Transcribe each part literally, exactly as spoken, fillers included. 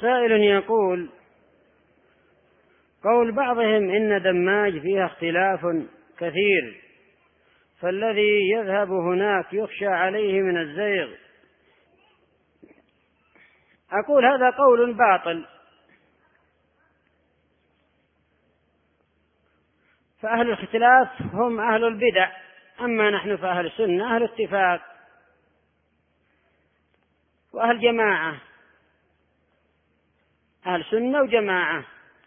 سائل يقول: قول بعضهم إن دماج فيها اختلاف كثير، فالذي يذهب هناك يخشى عليه من الزيغ. أقول هذا قول باطل، فأهل الاختلاف هم أهل البدع، أما نحن فأهل السنة أهل اتفاق وأهل جماعة، أهل سنة وجماعة.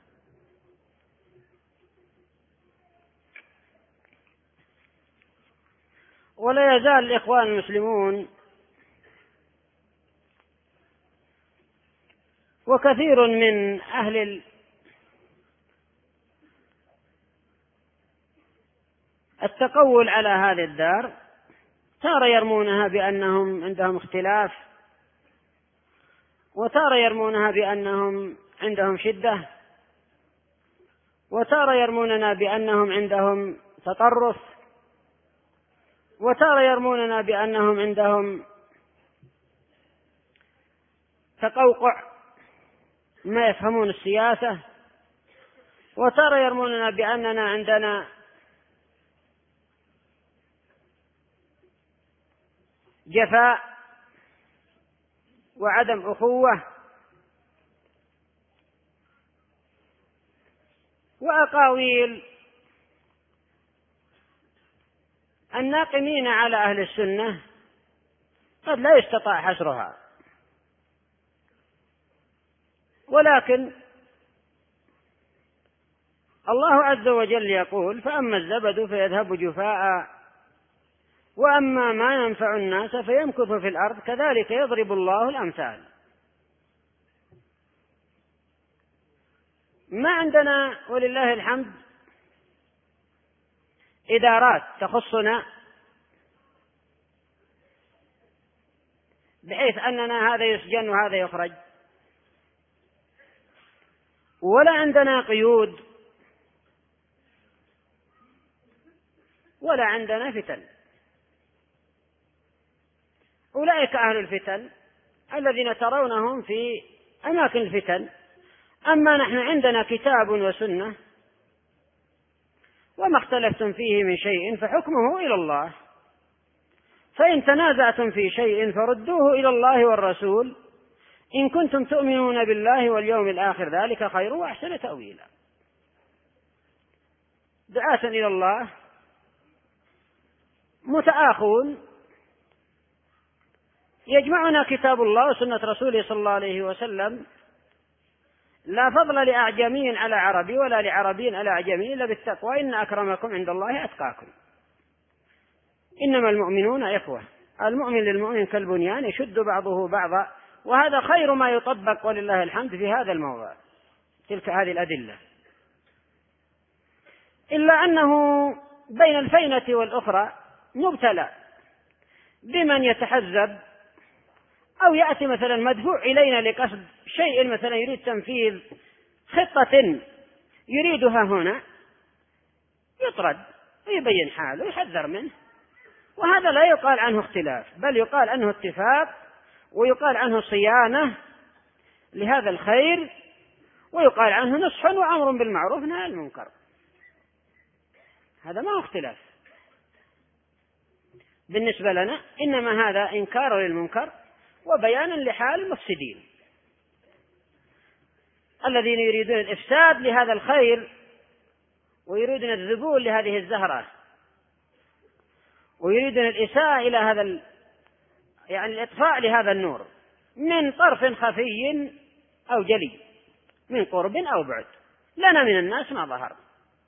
ولا يزال الإخوان المسلمون وكثير من أهل التقول على هذه الدار تارة يرمونها بأنهم عندهم اختلاف، وتارة يرمونها بأنهم عندهم شدة، وتارة يرموننا بأنهم عندهم تطرف، وتارة يرموننا بأنهم عندهم تقوقع ما يفهمون السياسة، وتارة يرموننا بأننا عندنا جفاء وعدم أخوة وأقاويل الناقمين على أهل السنة قد لا يستطاع حصرها، ولكن الله عز وجل يقول: فأما الزبد فيذهب جفاء وأما ما ينفع الناس فيمكث في الأرض كذلك يضرب الله الأمثال. ما عندنا ولله الحمد إدارات تخصنا بحيث أننا هذا يسجن وهذا يخرج، ولا عندنا قيود، ولا عندنا فتن. أولئك أهل الفتن الذين ترونهم في أماكن الفتن، أما نحن عندنا كتاب وسنة، وما اختلفتم فيه من شيء فحكمه إلى الله، فإن تنازعتم في شيء فردوه إلى الله والرسول إن كنتم تؤمنون بالله واليوم الآخر ذلك خير وأحسن تأويلا. دعاة إلى الله متآخون يجمعنا كتاب الله وسنة رسوله صلى الله عليه وسلم، لا فضل لأعجمي على عربي ولا لعربي على أعجمي إلا بالتقوى، إن أكرمكم عند الله أتقاكم، إنما المؤمنون إخوة، المؤمن للمؤمن كالبنيان يشد بعضه بعضا، وهذا خير ما يطبق ولله الحمد في هذا الموضوع، تلك هذه الأدلة. إلا أنه بين الفينة والأخرى مبتلى بمن يتحزب أو يأتي مثلا مدفوع إلينا لقصد شيء، مثلا يريد تنفيذ خطة يريدها هنا، يطرد ويبين حاله ويحذر منه، وهذا لا يقال عنه اختلاف، بل يقال عنه اتفاق، ويقال عنه صيانة لهذا الخير، ويقال عنه نصح وأمر بالمعروف ونهي عن المنكر. هذا ما هو اختلاف بالنسبة لنا، إنما هذا إنكار للمنكر وبيانا لحال المفسدين الذين يريدون الإفساد لهذا الخير، ويريدون الذبول لهذه الزهرة، ويريدون الإساءة إلى هذا ال... يعني الإطفاء لهذا النور من طرف خفي أو جلي، من قرب أو بعد، لنا من الناس ما ظهر.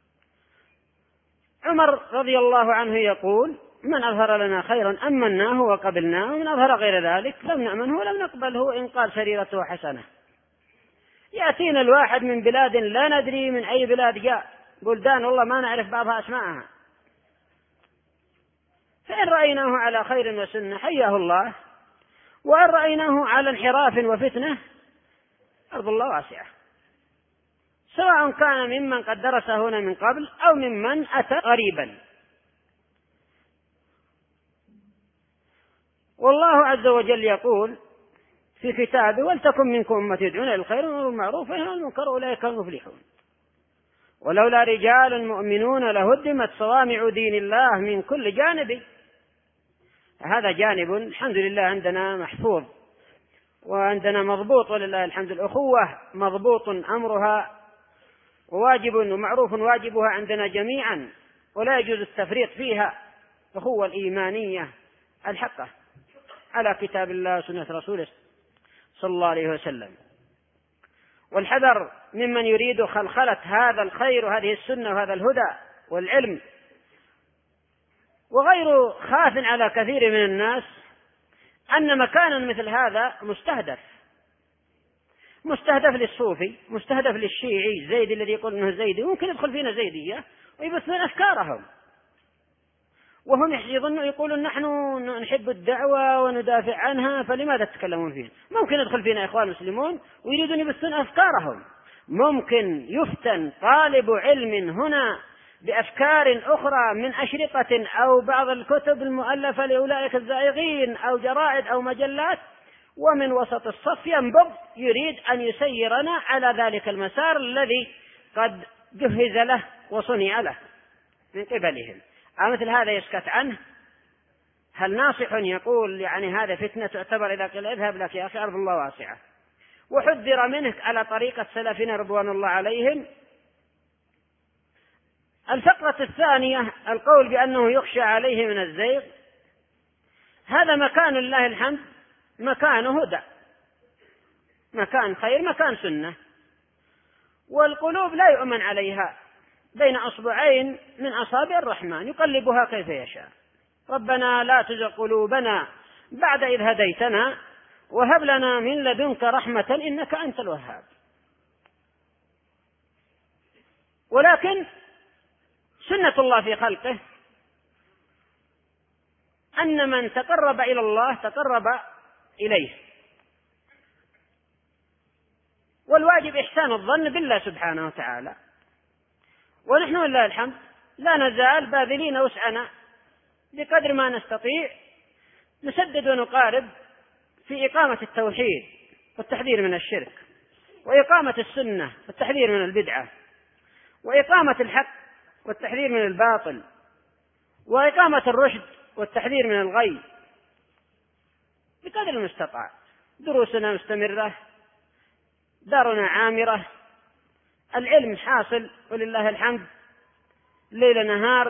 عمر رضي الله عنه يقول: من أظهر لنا خيرا أمناه وقبلناه، ومن أظهر غير ذلك لم نأمنه ولم نقبله إن قال سريرته حسنة. يأتينا الواحد من بلاد لا ندري من أي بلاد جاء، بلدان والله ما نعرف بعضها أسماءها، فإن رأيناه على خير وسنة حياه الله، وإن رأيناه على انحراف وفتنة أرض الله واسعة، سواء كان ممن قد درس هنا من قبل أو ممن أتى غريبا. والله عز وجل يقول: في كتابه: ولتكن منكم أمة يدعون إلى الخير ويأمرون بالمعروف وينهون عن المنكر أولئك هم المفلحون. ولولا رجال مؤمنون لهدمت صوامع دين الله من كل جانب. هذا جانب الحمد لله عندنا محفوظ وعندنا مضبوط ولله الحمد. الأخوة مضبوط أمرها وواجب ومعروف واجبها عندنا جميعا، ولا يجوز التفريط فيها. الأخوة الإيمانية الحقة على كتاب الله وسنة رسوله صلى الله عليه وسلم. والحذر ممن يريد خلخلة هذا الخير وهذه السنة وهذا الهدى والعلم. وغير خاف على كثير من الناس أن مكانا مثل هذا مستهدف مستهدف للصوفي، مستهدف للشيعي زيدي الذي يقول انه زيدي، ممكن يدخل فينا زيدية ويبثون افكارهم، وهم يظنوا يقولون نحن نحب الدعوة وندافع عنها فلماذا تتكلمون فيها. ممكن يدخل فينا اخوان مسلمون ويريدون يبثون افكارهم. ممكن يفتن طالب علم هنا بأفكار أخرى من أشرطة أو بعض الكتب المؤلفة لأولئك الزائغين أو جرائد أو مجلات، ومن وسط الصف ينبض يريد أن يسيرنا على ذلك المسار الذي قد جهز له وصنع له من قبلهم. مثل هذا يسكت عنه؟ هل ناصح يقول يعني هذا فتنة تعتبر إذا قيل اذهب لك يا أخي أرض الله واسعة؟ وحذر منه على طريقة سلفنا رضوان الله عليهم. الفقرة الثانية القول بأنه يخشى عليه من الزيغ. هذا مكان لله الحمد مكان هدى، مكان خير، مكان سنة، والقلوب لا يؤمن عليها، بين أصبعين من أصابع الرحمن يقلبها كيف يشاء. ربنا لا تزغ قلوبنا بعد إذ هديتنا وهب لنا من لدنك رحمة إنك أنت الوهاب. ولكن سنة الله في خلقه أن من تقرب إلى الله تقرب إليه، والواجب إحسان الظن بالله سبحانه وتعالى. ونحن لله الحمد لا نزال باذلين وسعنا بقدر ما نستطيع، نسدد ونقارب في إقامة التوحيد والتحذير من الشرك، وإقامة السنة والتحذير من البدعة، وإقامة الحق والتحذير من الباطل، وإقامة الرشد والتحذير من الغي بقدر المستطاع. دروسنا مستمرة، دارنا عامرة، العلم حاصل ولله الحمد ليل نهار.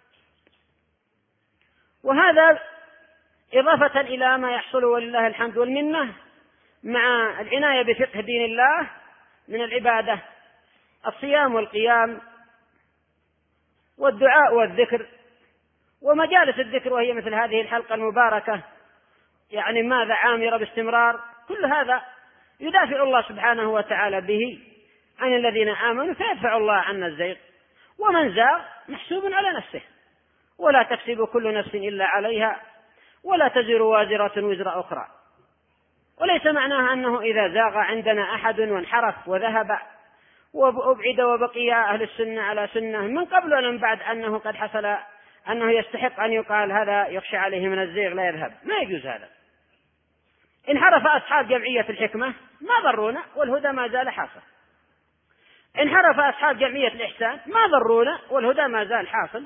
وهذا إضافة إلى ما يحصل ولله الحمد والمنة مع العناية بفقه دين الله من العبادة، الصيام والقيام والدعاء والذكر ومجالس الذكر، وهي مثل هذه الحلقة المباركة يعني ماذا عامرة باستمرار. كل هذا يدافع الله سبحانه وتعالى به عن الذين آمنوا فيدفع الله عنا الزيغ. ومن زاغ محسوب على نفسه ولا تكسب كل نفس إلا عليها ولا تزر وازرة وزر أخرى. وليس معناها أنه إذا زاغ عندنا أحد وانحرف وذهب وأبعد وبقي أهل السنة على سنة من قبل ومن بعد أنه قد حصل أنه يستحق أن يقال هذا يخشى عليه من الزيغ لا يذهب. ما يجوز هذا. انحرف أصحاب جمعية الحكمة ما ضرونا والهدى ما زال حاصل. انحرف أصحاب جمعية الإحسان ما ضرونا والهدى ما زال حاصل.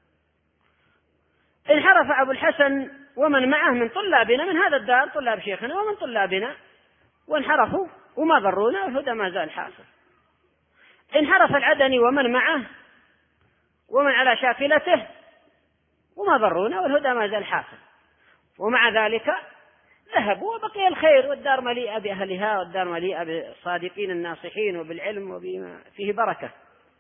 انحرف أبو الحسن ومن معه من طلابنا من هذا الدار، طلاب شيخنا ومن طلابنا، وانحرفوا وما ضرونا والهدى ما زال حاصل. انحرف العدني ومن معه ومن على شاكلته وما ضرونا والهدى ما زال حاصل. ومع ذلك ذهبوا وبقي الخير والدار مليئة بأهلها والدار مليئة بالصادقين الناصحين وبالعلم وبما فيه بركة.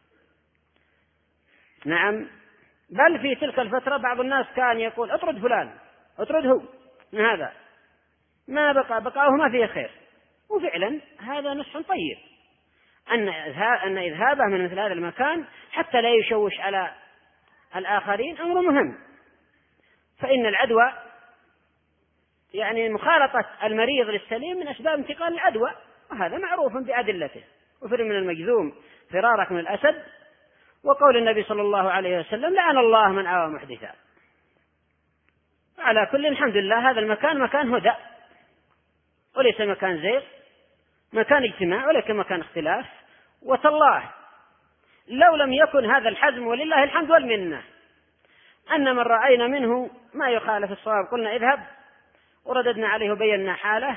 نعم، بل في تلك الفترة بعض الناس كان يقول اطرد فلان اطرده من هذا، ما بقى بقاه ما فيه خير. وفعلا هذا نصح طيب أن أن إذهابه من مثل هذا المكان حتى لا يشوش على الآخرين أمر مهم. فإن العدوى يعني مخالطة المريض للسليم من أسباب انتقال العدوى، وهذا معروف بأدلته. وفر من المجذوم فرارك من الأسد، وقول النبي صلى الله عليه وسلم لعن الله من آوى محدثا. على كل الحمد لله هذا المكان مكان هدى وليس مكان زيغ، مكان اجتماع ولكن مكان اختلاف. وتالله لو لم يكن هذا الحزم ولله الحمد والمنة أن من رأينا منه ما يخالف الصواب قلنا اذهب ورددنا عليه وبينا حاله،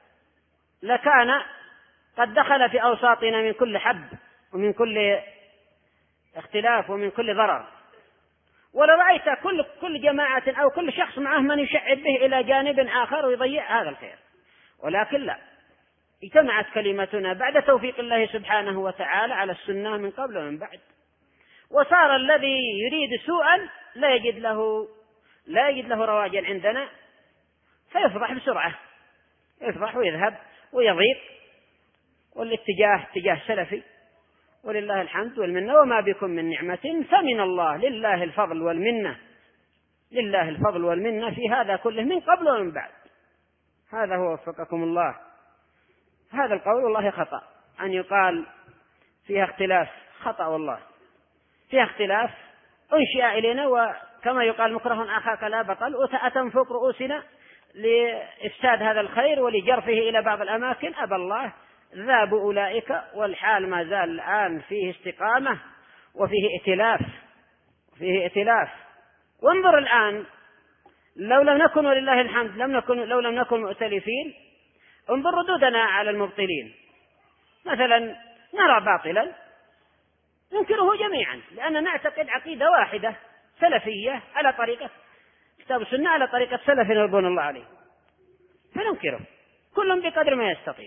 لكان قد دخل في أوساطنا من كل حب ومن كل اختلاف ومن كل ضرر. ولرأيت كل كل جماعة أو كل شخص معه من يشعب به إلى جانب آخر ويضيع هذا الخير. ولكن لا، اجتمعت كلمتنا بعد توفيق الله سبحانه وتعالى على السنة من قبل ومن بعد، وصار الذي يريد سوءا لا يجد له لا يجد له رواجا عندنا، فيفضح بسرعة، يفضح ويذهب ويضيق، والاتجاه اتجاه سلفي ولله الحمد والمنة. وما بكم من نعمة فمن الله، لله الفضل والمنة، لله الفضل والمنة في هذا كله من قبل ومن بعد. هذا هو وفقكم الله. هذا القول والله خطأ، أن يقال فيها اختلاف، خطأ والله، فيها اختلاف أنشئ إلينا، وكما يقال مكره أخاك لا بطل، وتأتم فوق رؤوسنا لإفساد هذا الخير ولجرفه إلى بعض الأماكن. أبى الله ذاب أولئك، والحال ما زال الآن فيه استقامة وفيه ائتلاف، فيه ائتلاف. وانظر الآن، لو لم نكن ولله الحمد لم نكن لو لم نكن مؤتلفين، انظر ردودنا على المبطلين. مثلا نرى باطلا ننكره جميعا، لأننا نعتقد عقيدة واحدة سلفية على طريقة كتاب السنة، على طريقة سلف رضوان الله عليه، فننكره كل بقدر ما يستطيع.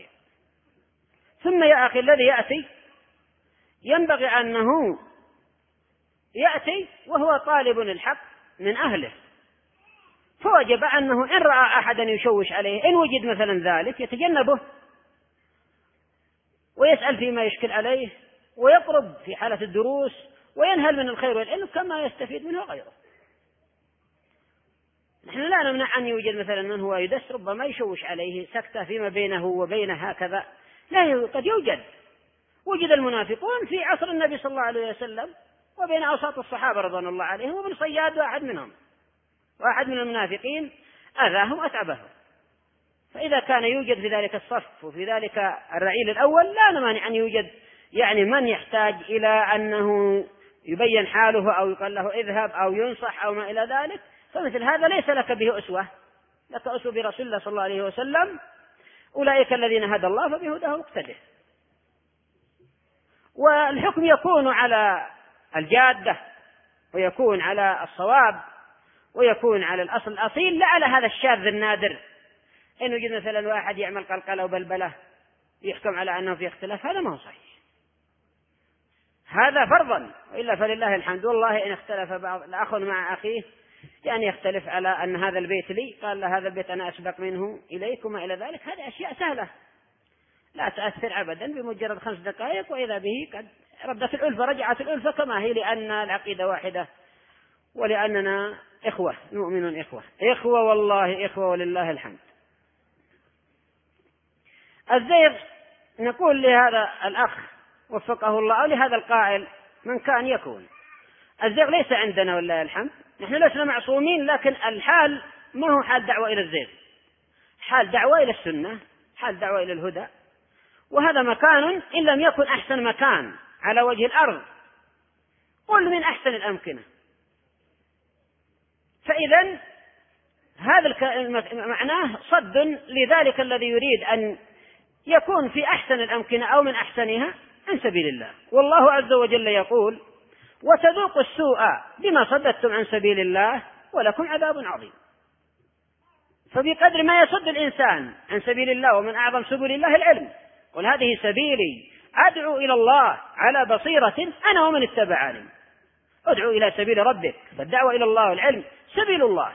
ثم يا أخي الذي يأتي ينبغي أنه يأتي وهو طالب الحق من أهله، فوجب أنه إن رأى أحدا يشوش عليه، إن وجد مثلا ذلك يتجنبه ويسأل فيما يشكل عليه، ويقرب في حالة الدروس وينهل من الخير والعلم كما يستفيد منه غيره. نحن لا نمنع أن يوجد مثلا من هو يدس ربما يشوش عليه سكتة فيما بينه وبينه هكذا، لا، قد يوجد، وجد المنافقون في عصر النبي صلى الله عليه وسلم وبين أوساط الصحابة رضوان الله عليهم، وابن صياد واحد منهم، واحد من المنافقين أذاهم أتعبهم. فإذا كان يوجد في ذلك الصف وفي ذلك الرعيل الأول، لا نمانع أن يوجد يعني من يحتاج إلى أنه يبين حاله أو يقال له اذهب أو ينصح أو ما إلى ذلك، فمثل هذا ليس لك به أسوة، لك أسوة برسول الله صلى الله عليه وسلم، أولئك الذين هدى الله فبهداه اقتده. والحكم يكون على الجادة، ويكون على الصواب، ويكون على الأصل الأصيل، لا على هذا الشاذ النادر. إن وجد مثلا واحد يعمل قلقلة وبلبلة يحكم على أنه في اختلاف، هذا ما هو صحيح، هذا فرضا، وإلا فلله الحمد. والله إن اختلف بعض الأخ مع أخيه، يعني يختلف على أن هذا البيت لي، قال له هذا البيت أنا أسبق منه إليكم إلى ذلك، هذه أشياء سهلة لا تأثر أبدا بمجرد خمس دقائق، وإذا به قد ردت الألفة، رجعت الألفة كما هي، لأن العقيدة واحدة ولأننا إخوة، نؤمن إخوة إخوة والله إخوة ولله الحمد. الزيغ نقول لهذا الأخ وفقه الله، أو لهذا القائل من كان يكون، الزيغ ليس عندنا ولله الحمد، نحن لسنا معصومين، لكن الحال ما هو حال دعوة إلى الزيغ، حال دعوة إلى السنة، حال دعوة إلى الهدى. وهذا مكان إن لم يكن أحسن مكان على وجه الأرض، قل من أحسن الأمكنة. فإذا هذا معناه صد لذلك الذي يريد أن يكون في أحسن الأمكنة أو من أحسنها عن سبيل الله. والله عز وجل يقول وتذوقوا السوء بما صددتم عن سبيل الله ولكم عذاب عظيم. فبقدر ما يصد الإنسان عن سبيل الله، ومن أعظم سبل الله العلم، قل هذه سبيلي أدعو إلى الله على بصيرة أنا ومن اتبعني. ادعو إلى سبيل ربك، فالدعوة إلى الله والعلم سبيل الله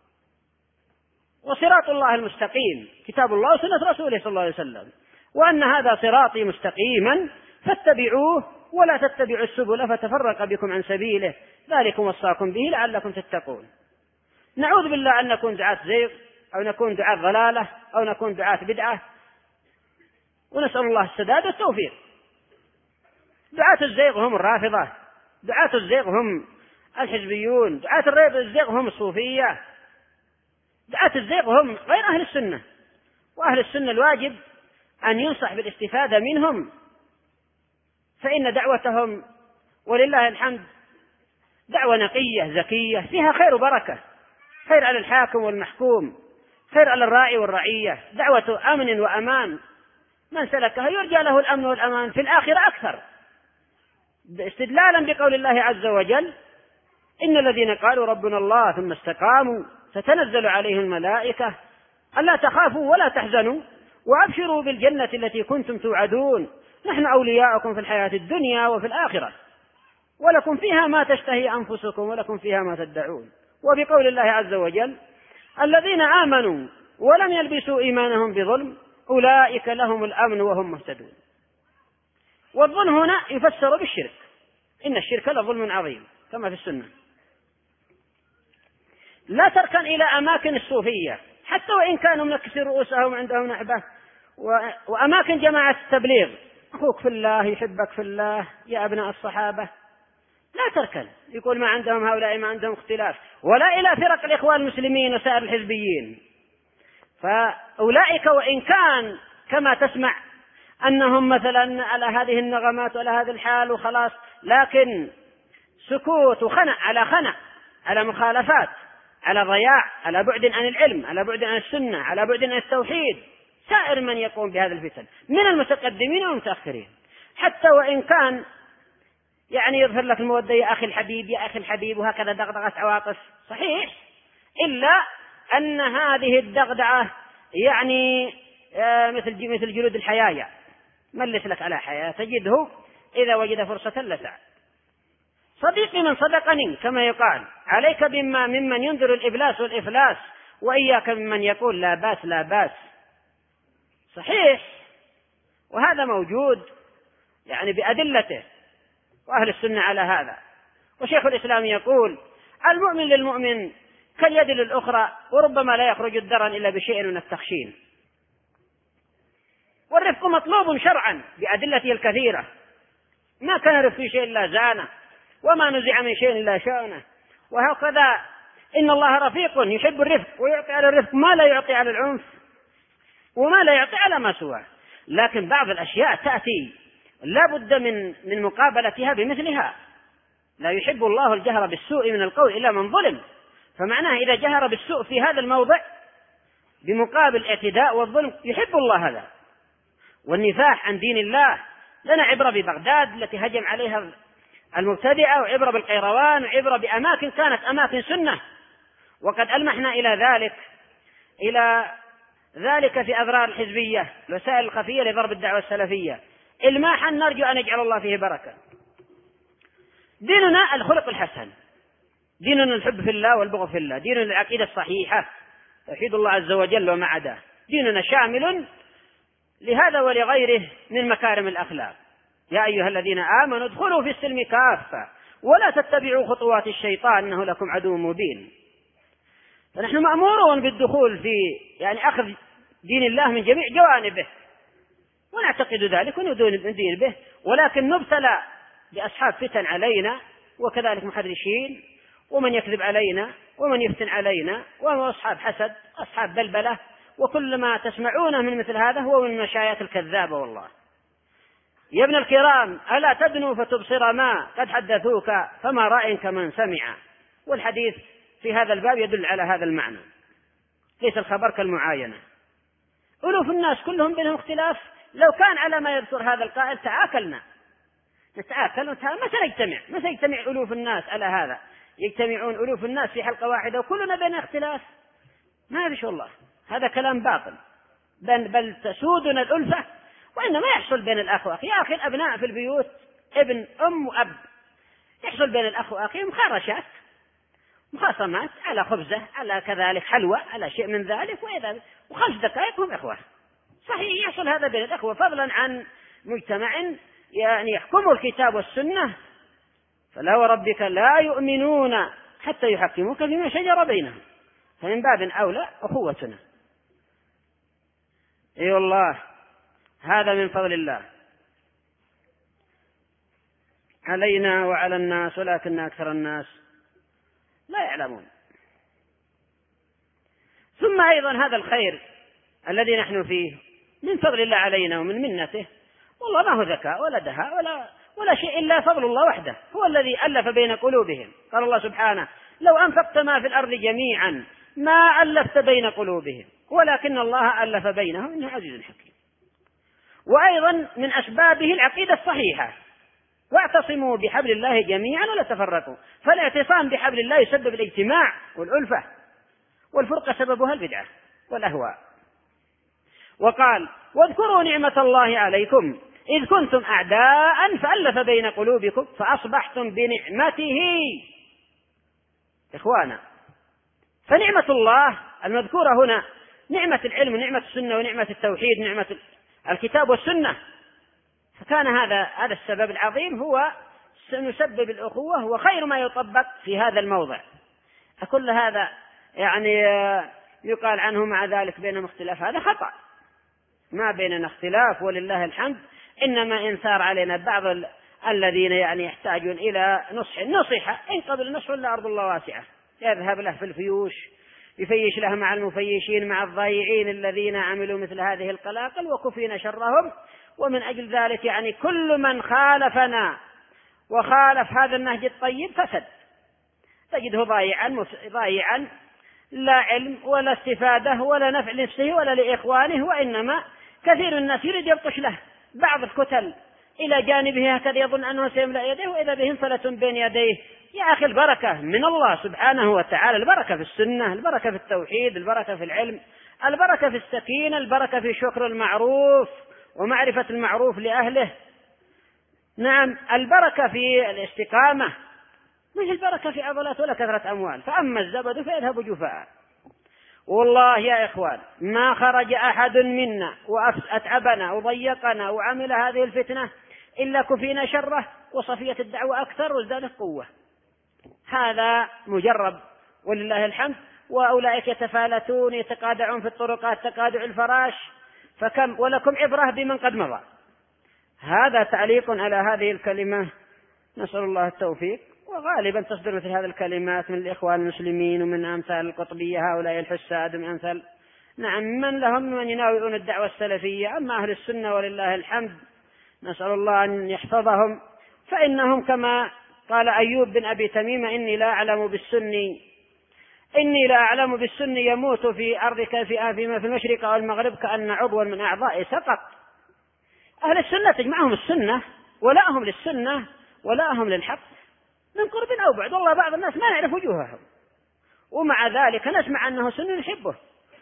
وصراط الله المستقيم، كتاب الله وسنة رسوله صلى الله عليه وسلم، وأن هذا صراطي مستقيما فاتبعوه ولا تتبعوا السبل فتفرق بكم عن سبيله، ذلكم وصاكم به لعلكم تتقون. نعوذ بالله أن نكون دعاة زيغ، أو نكون دعاة ضلالة، أو نكون دعاة بدعة، ونسأل الله السداد والتوفيق. دعاة الزيغ هم الرافضة، دعاة الزيغ هم الحزبيون، دعاة الزيغ هم الصوفية، دعاة الزيغ هم غير أهل السنة، وأهل السنة الواجب أن ينصح بالاستفادة منهم، فإن دعوتهم ولله الحمد دعوة نقية زكية فيها خير وبركة، خير على الحاكم والمحكوم، خير على الراعي والرعية، دعوة أمن وأمان، من سلكها يرجى له الأمن والأمان في الآخرة أكثر، استدلالا بقول الله عز وجل: إن الذين قالوا ربنا الله ثم استقاموا تتنزل عليهم الملائكة ألا تخافوا ولا تحزنوا وأبشروا بالجنة التي كنتم توعدون نحن أولياؤكم في الحياة الدنيا وفي الآخرة ولكم فيها ما تشتهي أنفسكم ولكم فيها ما تدعون. وبقول الله عز وجل: الذين آمنوا ولم يلبسوا إيمانهم بظلم أولئك لهم الأمن وهم مهتدون. والظلم هنا يفسر بالشرك، إن الشرك لظلم عظيم كما في السنة. لا تركن إلى أماكن الصوفية حتى وإن كانوا منكسر رؤوسهم عندهم نحبة، وأماكن جماعة التبليغ، أخوك في الله يحبك في الله يا أبناء الصحابة، لا تركن، يقول ما عندهم هؤلاء ما عندهم اختلاف، ولا إلى فرق الإخوان المسلمين وسائر الحزبيين. فأولئك وإن كان كما تسمع أنهم مثلا على هذه النغمات وعلى هذا الحال وخلاص، لكن سكوت وخنع على خنع، على مخالفات، على ضياع، على بعد عن العلم، على بعد عن السنة، على بعد عن التوحيد، سائر من يقوم بهذا الفتن من المتقدمين والمتأخرين، حتى وإن كان يعني يظهر لك المودة يا أخي الحبيب يا أخي الحبيب وهكذا دغدغة عواطف، صحيح، إلا أن هذه الدغدعة يعني مثل مثل جلود الحيايا، ملس لك على حياة تجده إذا وجد فرصة لسع. صديقي من صدقني كما يقال، عليك بما ممن ينذر الإبلاس والإفلاس، وإياك ممن يقول لا باس لا باس. صحيح، وهذا موجود يعني بأدلته، وأهل السنة على هذا. وشيخ الإسلام يقول: المؤمن للمؤمن كاليد للأخرى، وربما لا يخرج الدرن إلا بشيء من التخشين. والرفق مطلوب شرعا بأدلته الكثيرة، ما كان رفق في شيء إلا زانه، وما نزع من شيء إلا شأنه. وهكذا إن الله رفيق يحب الرفق، ويعطي على الرفق ما لا يعطي على العنف، وما لا يعطي على ما سواه. لكن بعض الأشياء تأتي لا بد من من مقابلتها بمثلها. لا يحب الله الجهر بالسوء من القول إلا من ظلم، فمعناه إذا جهر بالسوء في هذا الموضع بمقابل الاعتداء والظلم يحب الله هذا. والنفاح عن دين الله، لنا عبرة ببغداد التي هجم عليها المبتدعة، وعبرة بالقيروان، وعبرة بأماكن كانت أماكن سنة، وقد ألمحنا إلى ذلك إلى ذلك في أضرار الحزبية الوسائل الخفية لضرب الدعوة السلفية، إلماحا نرجو أن يجعل الله فيه بركة. ديننا الخلق الحسن، ديننا الحب في الله والبغض في الله، ديننا العقيدة الصحيحة توحيد الله عز وجل وما عداه، ديننا شامل لهذا ولغيره من مكارم الأخلاق. يا أيها الذين آمنوا ادخلوا في السلم كافة ولا تتبعوا خطوات الشيطان إنه لكم عدو مبين. فنحن مأمورون بالدخول في يعني أخذ دين الله من جميع جوانبه، ونعتقد ذلك وندين به، ولكن نبتلى بأصحاب فتن علينا، وكذلك محرشين، ومن يكذب علينا، ومن يفتن علينا، وأصحاب حسد، أصحاب بلبلة، وكل ما تسمعونه من مثل هذا هو من مشايات الكذابة. والله يا ابن الكرام ألا تدنوا فتبصر ما قد حدثوك فما رأي كمن سمع. والحديث في هذا الباب يدل على هذا المعنى، ليس الخبر كالمعاينة. ألوف الناس كلهم بينهم اختلاف، لو كان على ما يذكر هذا القائل تعاكلنا نتعاكل ما سنجتمع، ما سيجتمع ألوف الناس على هذا، يجتمعون ألوف الناس في حلقة واحدة وكلنا بين اختلاف، ما فيش والله، هذا كلام باطل، بل, بل تسودنا الألفة، وإنما يحصل بين الأخ وأخي. يا أخي الأبناء في البيوت ابن أم وأب، يحصل بين الأخ وأخي مخارشات مخاصمات على خبزة، على كذلك حلوى، على شيء من ذلك، وإذا وخمس دقائق هم إخوة. صحيح يحصل هذا بين الأخوة، فضلا عن مجتمع يعني يحكم الكتاب والسنة، فلا وربك لا يؤمنون حتى يحكموك فيما شجر بينهم، فمن باب أولى أخوتنا. أي والله هذا من فضل الله علينا وعلى الناس، ولكن أكثر الناس لا يعلمون. ثم أيضا هذا الخير الذي نحن فيه من فضل الله علينا ومن منته، والله ما هو ذكاء ولا دهاء ولا, ولا شيء إلا فضل الله وحده، هو الذي ألف بين قلوبهم. قال الله سبحانه: لو أنفقت ما في الأرض جميعا ما ألفت بين قلوبهم ولكن الله ألف بينهم إنه عزيز حكيم. وأيضا من أسبابه العقيدة الصحيحة: واعتصموا بحبل الله جميعا ولا تفرقوا. فالاعتصام بحبل الله يسبب الاجتماع والألفة، والفرقة سببها البدعة والأهواء. وقال: واذكروا نعمة الله عليكم إذ كنتم أعداء فألف بين قلوبكم فأصبحتم بنعمته إخوانا. فنعمة الله المذكورة هنا نعمة العلم ونعمة السنة ونعمة التوحيد ونعمة الكتاب والسنة. فكان هذا هذا السبب العظيم هو سنسبب الأخوة، وخير ما يطبق في هذا الموضع. أكل هذا يعني يقال عنه مع ذلك بينهم اختلاف، هذا خطأ. ما بيننا اختلاف ولله الحمد، إنما إن ثار علينا بعض الذين يعني يحتاجون إلى نصح نصيحة، إن قبل النصح ولا أرض الله واسعة، يذهب له في الفيوش يفيش له مع المفيشين مع الضايعين الذين عملوا مثل هذه القلاقل وكفينا شرهم. ومن أجل ذلك يعني كل من خالفنا وخالف هذا النهج الطيب فسد، تجده ضايعا ضايعا لا علم ولا استفادة ولا نفع لنفسه ولا لإخوانه، وإنما كثير من الناس يريد يبطش له بعض الكتل إلى جانبه هكذا يظن أنه سيملأ يديه وإذا به انفلة بين يديه. يا أخي البركة من الله سبحانه وتعالى، البركة في السنة، البركة في التوحيد، البركة في العلم، البركة في السكينة، البركة في شكر المعروف ومعرفة المعروف لأهله. نعم البركة في الاستقامة، مش البركة في عضلات ولا كثرة أموال. فأما الزبد فيذهب جفاء. والله يا إخوان ما خرج أحد منا وأتعبنا وضيقنا وعمل هذه الفتنة إلا كفينا شره وصفية الدعوة أكثر وازدادت قوة. هذا مجرب ولله الحمد. وأولئك يتفالتون يتقادعون في الطرقات تقادع الفراش، فكم ولكم عبرة بمن قد مضى. هذا تعليق على هذه الكلمة، نسأل الله التوفيق. وغالبا تصدر مثل هذه الكلمات من الإخوان المسلمين ومن أمثال القطبية هؤلاء الحساد ومن أمثال نعم من لهم من يناوئون الدعوة السلفية. أما أهل السنة ولله الحمد نسأل الله أن يحفظهم، فإنهم كما قال أيوب بن أبي تميم: إني لا أعلم بالسني إني لا أعلم بالسني يموت في أرضك في فيما في المشرق والمغرب كأن عضوا من أعضائي سقط. أهل السنة تجمعهم السنة ولاهم للسنة ولاهم للحق من قرب أو بعد. والله بعض الناس ما نعرف وجوههم ومع ذلك نسمع أنه سنة نحبه.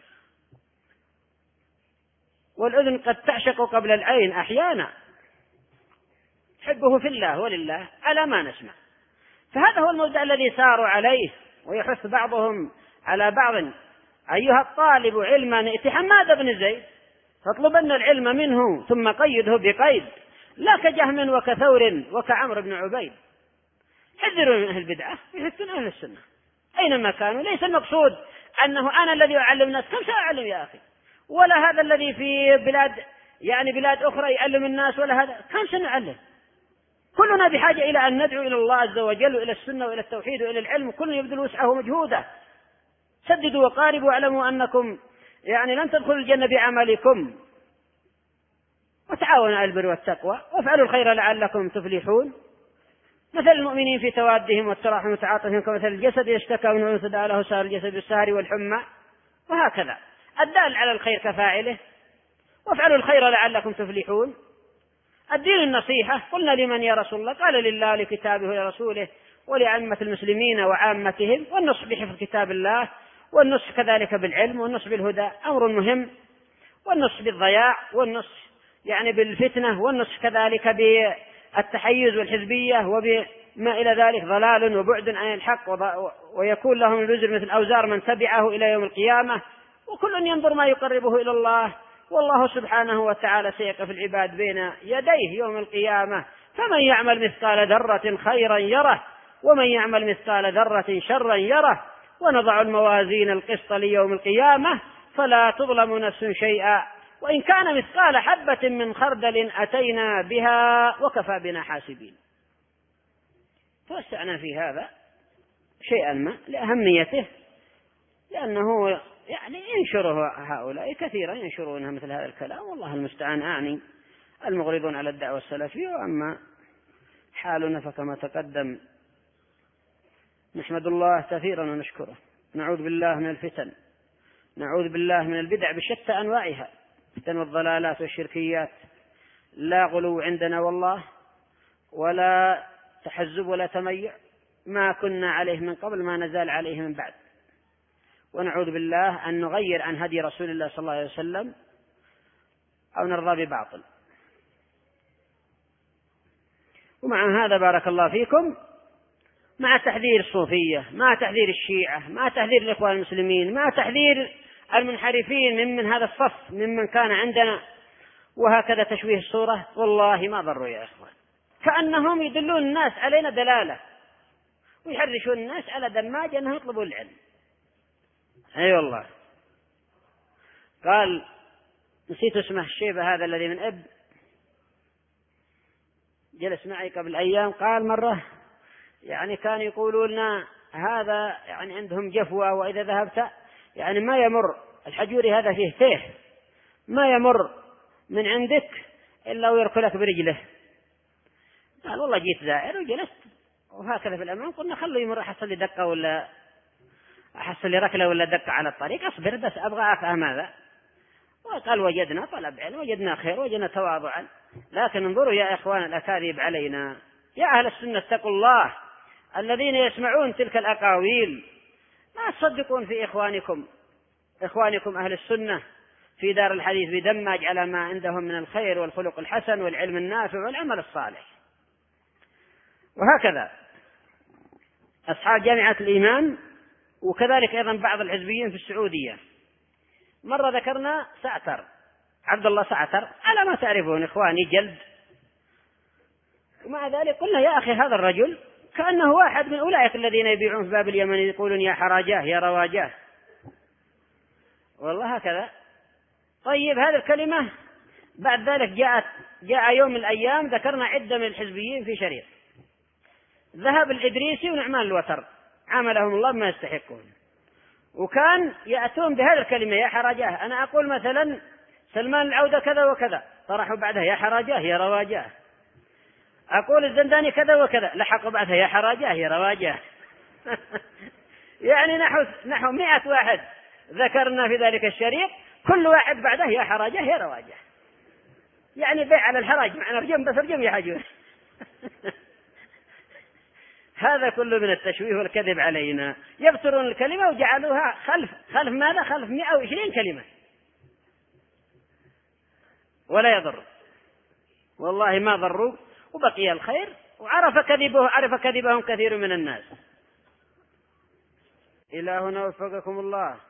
والأذن قد تعشق قبل العين أحيانا، حبه في الله ولله على ما نسمع. فهذا هو المبدأ الذي ساروا عليه، ويحث بعضهم على بعض: أيها الطالب علما ائت حماد بن زيد فاطلبن العلم منه ثم قيده بقيد، لا كجهم وكثور وكعمر بن عبيد. حذروا من أهل البدعة يحثون أهل السنة أينما كانوا. ليس المقصود أنه أنا الذي أعلم الناس، كم سأعلم يا أخي؟ ولا هذا الذي في بلاد يعني بلاد أخرى يعلم الناس، ولا هذا كم سنعلم. كلنا بحاجة إلى أن ندعو إلى الله عز وجل وإلى السنة وإلى التوحيد وإلى العلم، كل يبذل وسعه ومجهوده. سددوا وقاربوا واعلموا أنكم يعني لن تدخلوا الجنة بعملكم، وتعاونوا على البر والتقوى وافعلوا الخير لعلكم تفلحون. مثل المؤمنين في توادهم والتراحم وتعاطفهم كمثل الجسد يشتكى منه تداعى له سائر الجسد بالسهر والحمى، وهكذا الدال على الخير كفاعله. وافعلوا الخير لعلكم تفلحون. الدين النصيحة. قلنا لمن يا رسول الله؟ قال لله ولكتابه ولرسوله ولعامة المسلمين وعامتهم. والنصح بحفظ كتاب الله، والنصح كذلك بالعلم، والنصح بالهدى أمر مهم، والنصح بالضياع، والنصح يعني بالفتنة، والنصح كذلك بالتحيز والحزبية وبما إلى ذلك ضلال وبعد عن الحق، ويكون لهم الوزر مثل أوزار من تبعه إلى يوم القيامة. وكل ينظر ما يقربه إلى الله، والله سبحانه وتعالى سيقف العباد بين يديه يوم القيامة. فمن يعمل مثقال ذرة خيرا يره ومن يعمل مثقال ذرة شرا يره. ونضع الموازين القسط ليوم القيامة فلا تظلم نفس شيئا وإن كان مثقال حبة من خردل أتينا بها وكفى بنا حاسبين. توسعنا في هذا شيئا ما لأهميته، لأنه يعني ينشره هؤلاء كثيرا، ينشرونها مثل هذا الكلام، والله المستعان. أعني المغرضون على الدعوة السلفية. وأما حالنا فكما تقدم، نحمد الله كثيرا ونشكره، نعوذ بالله من الفتن، نعوذ بالله من البدع بشتى أنواعها، فتن والضلالات والشركيات. لا غلو عندنا والله، ولا تحزب ولا تميع، ما كنا عليه من قبل ما نزال عليه من بعد. ونعوذ بالله أن نغير عن هدي رسول الله صلى الله عليه وسلم أو نرضى بباطل. ومع هذا بارك الله فيكم، مع تحذير الصوفية، مع تحذير الشيعة، مع تحذير الإخوان المسلمين، مع تحذير المنحرفين من, من هذا الصف ممن كان عندنا، وهكذا تشويه الصورة، والله ما ضروا يا إخوان. كأنهم يدلون الناس علينا دلالة، ويحرشون الناس على دماج أنهم يطلبوا العلم. أي أيوة والله. قال نسيت اسمه، الشيبة هذا الذي من أب، جلس معي قبل أيام، قال مرة يعني كان يقولون لنا هذا يعني عندهم جفوة، وإذا ذهبت يعني ما يمر الحجوري هذا فيه تيه، ما يمر من عندك إلا ويركلك برجله. قال والله جيت زائر وجلست وهكذا في الأمام، قلنا خلوا يمر، أحصل لي دقة ولا أحصل لي ركلة ولا دقة على الطريق، أصبر بس أبغى أفهم هذا. وقال وجدنا طلب علم، وجدنا خير، وجدنا تواضعا. لكن انظروا يا إخوان الأكاذيب علينا، يا أهل السنة اتقوا الله، الذين يسمعون تلك الأقاويل ما تصدقون في إخوانكم، إخوانكم أهل السنة في دار الحديث بدمج على ما عندهم من الخير والخلق الحسن والعلم النافع والعمل الصالح. وهكذا أصحاب جامعة الإيمان، وكذلك أيضا بعض الحزبيين في السعودية. مرة ذكرنا سعتر، عبد الله سعتر، على ما تعرفون إخواني جلد، ومع ذلك قلنا يا أخي هذا الرجل كأنه واحد من أولئك الذين يبيعون في باب اليمن يقولون يا حراجاه يا رواجاه، والله هكذا. طيب هذه الكلمة بعد ذلك جاءت جاء يوم من الأيام ذكرنا عدة من الحزبيين في شريط، ذهب الإدريسي ونعمان الوتر عاملهم الله ما يستحقون، وكان يأتون بهذه الكلمة يا حراجاه. أنا أقول مثلا سلمان العودة كذا وكذا، طرحوا بعدها يا حراجاه يا رواجاه. أقول الزنداني كذا وكذا، لحقوا بعدها يا حراجاه يا رواجاه. يعني نحو نحو مئة واحد ذكرنا في ذلك الشريط، كل واحد بعده يا حراجاه يا رواجاه، يعني بيع على الحراج، معنا رجم بس رجم يا حجور. هذا كله من التشويه والكذب علينا. يبترون الكلمة وجعلوها خلف خلف ماذا؟ خلف مئة وعشرين كلمة، ولا يضر، والله ما ضروا، وبقي الخير، وعرف كذبه عرف كذبهم كثير من الناس. إلى هنا وفقكم الله.